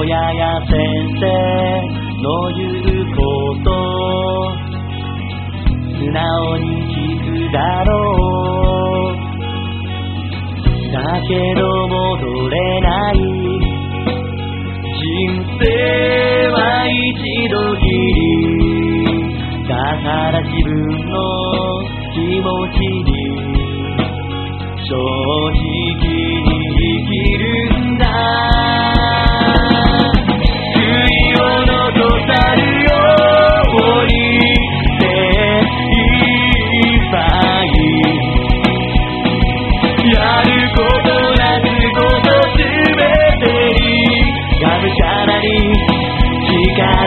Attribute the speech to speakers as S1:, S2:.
S1: 親や先生の言うこと素直に聞くだろう。だけど戻れない人生は一度きりだから自分の気持ちに正直に生きるんだ。悔いを残さるように精一杯やることなすことすべてにがむしゃらに力